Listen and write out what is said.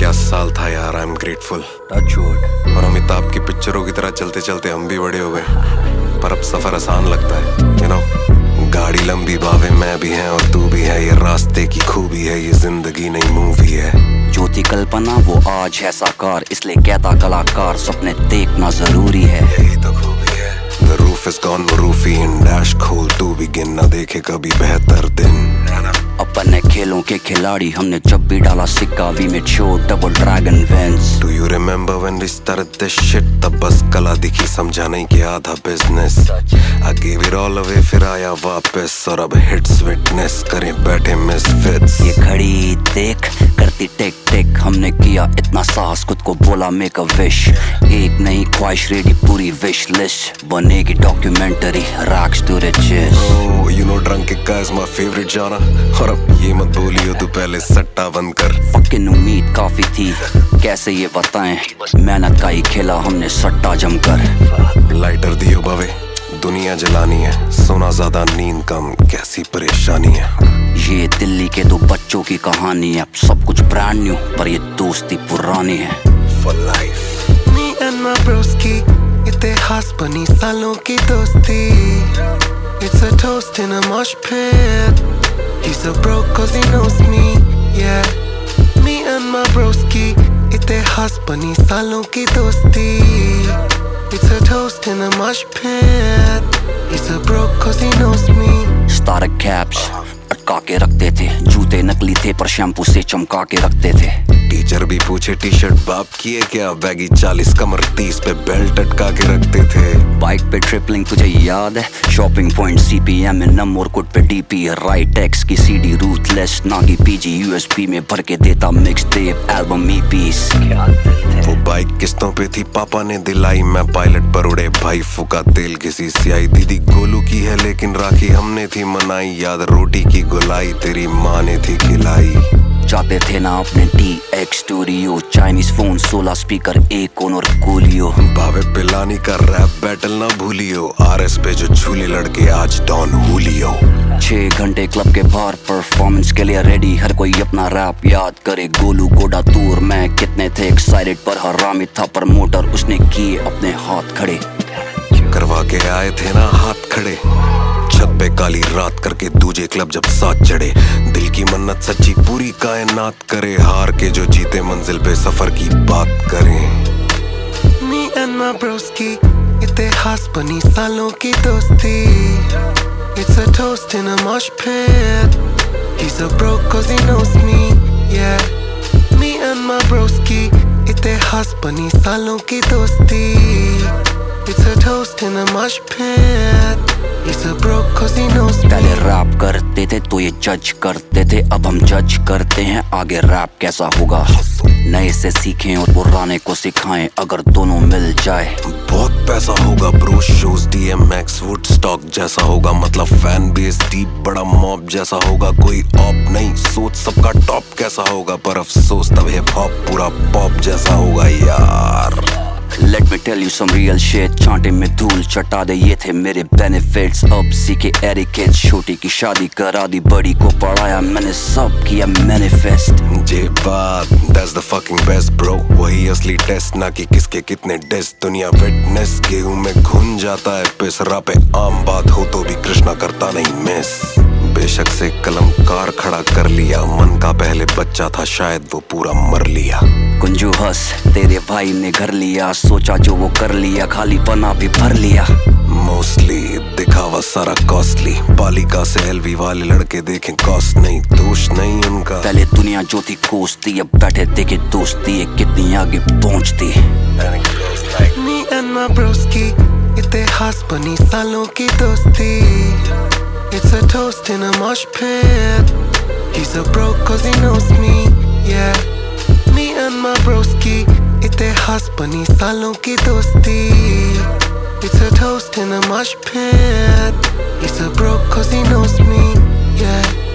क्या साल था यार, आई एम ग्रेटफुल। और अमिताभ की पिक्चरों की तरह चलते चलते हम भी बड़े हो गए, पर अब सफर आसान लगता है, यू नो। गाड़ी लंबी बावे मैं भी है और तू भी है, ये रास्ते की खूबी है, ये जिंदगी नई मूवी है। जो थी कल्पना वो आज है साकार, इसलिए कहता कलाकार सपने देखना जरूरी है। यही तो खूबी है। The roof is gone, वो रूफी इन डैश खोल तू भी गिन, ना देखे कभी बेहतर दिन। अपन है खेलों के खिलाड़ी, हमने जब भी डाला सिक्का we made sure double dragon wins. Do you remember when we started this shit? तब बस कला दिखी, समझा नहीं कि आधा business. I gave it all away, फिर आया वापस, और अब हिट्स विटनेस करें बैठे मिसफिट्स। ये घड़ी देख करती टिक टिक, हमने किया इतना साहस, खुद को बोला मेक अ विश। एक नहीं ख्वाहिश रेडी, पूरी विश लिस्ट बनेगी documentary rags to riches. Oh, you know drunk is my favorite genre। और अब ये मत बोलियो तू, पहले सट्टा बंद कर। फकिंग उम्मीद काफी थी, कैसे ये बताएं, मेहनत का ही खेला हमने सट्टा जमकर। लाइटर दियो भावे, दुनिया जलानी है, सोना ज्यादा नींद कम, कैसी परेशानी है। ये दिल्ली के दो बच्चों की कहानी है, सब कुछ ब्रांड न्यू पर ये दोस्ती पुरानी है। For life। Me and my broski, इतिहास बनी सालों की दोस्ती। It's a toast in a mosh pit। He's so broke cause he knows me, yeah। Me and my broski, इतिहास बनी सालों की दोस्ती। It's a toast in a mosh pit। He's so broke cause he knows me। स्टारक कैप्स अटका के रखते थे, जूते नकली थे पर शैम्पू से चमका के रखते थे। टीचर भी पूछे टी शर्ट बाप की है क्या, बैगी 40 कमर 30 पे बेल्ट अटका के रखते थे। बाइक पे ट्रिपलिंग तुझे याद है, शॉपिंग पॉइंट CPM में नंबर कोड पे DP, राइट एक्स की CD रूथलेस नागी PG USB में भर के देता मिक्स टेप एल्बम EPs। वो बाइक किस्तों पे थी पापा ने दिलाई, मैं पायलट पर उड़े भाई फूका तेल किसी सियाई। दीदी गोलू की है लेकिन राखी हमने थी मनाई, याद रोटी की गुलाई तेरी माँ ने थी खिलाई। जाते थे ना अपने TX studio, Chinese phone 16 speaker एक और कोलियो। भावे पिलानी का रैप बैटल ना भूलियो, RS पे जो झूले लड़के आज डॉन हुलियो। 6 घंटे क्लब के बाहर परफॉर्मेंस के लिए रेडी, हर कोई अपना रैप याद करे। गोलू गोडा टूर में कितने थे एक्साइटेड, पर हरामी था प्रमोटर, उसने किए अपने हाथ खड़े। करवा के आए थे ना हाथ खड़े, छत पे काली रात करके दूजे क्लब जब साथ चढ़े। दिल की मन्नत सच्ची पूरी कायनात करे, हार के जो जीते मंजिल पे सफर की बात करें। Me and my broski, इतिहास बनी सालों की दोस्ती। It's a toast in a mosh pit। He's so broke cause he knows me, yeah। Me and my broski, इतिहास बनी सालों की दोस्ती। It's a toast in a mosh pit। He's so broke cause he knows me। पहले rap करते थे तो ये जज करते थे, अब हम जज करते हैं आगे रैप कैसा होगा। नए से सीखें और पुराने को सिखाएं, अगर दोनों मिल जाए बहुत पैसा होगा ब्रो। शोज DMX वुडस्टॉक जैसा होगा, मतलब फैन बेस डीप बड़ा मॉब जैसा होगा। कोई ऑप नहीं सोच सबका टॉप कैसा होगा, पर अफसोस तब हिप हॉप पूरा पॉप जैसा होगा यार। Let me tell you some real shit, चांटे में धूल चटा दे ये थे मेरे benefits। अब सीखे एरिकेट्स, छोटी की शादी करा दी, बड़ी को पढ़ाया मैंने, सब किया मैनिफेस्ट। जे बात that's the fucking best bro, वही असली टेस्ट ना कि किसके कितने डेस्ट। दुनिया फिटनेस गेहूं में घुन जाता है पिस, रा पे आम बात हो तो भी कृष्णा करता नहीं मिस। बेशक से कलमकार खड़ा कर लिया, मन का पहले बच्चा था शायद वो पूरा मर लिया। कुंजू हंस तेरे भाई ने घर लिया, सोचा जो वो कर लिया, खाली पना भी भर लिया। मोस्टली दिखावा सारा कॉस्टली, पालिका से LV वाले लड़के देखें कॉस्ट नहीं, दोष नहीं उनका। पहले दुनिया जो थी कोसती, अब बैठे देखे दोस्ती कितनी आगे पहुंचती। Me and my broski, इतिहास बनी सालों की दोस्ती। It's a toast in a mosh pit। He's so broke cause he knows me, yeah। Me and my broski, इतिहास बनी सालों की दोस्ती। It's a toast in a mosh pit। He's so broke cause he knows me, yeah।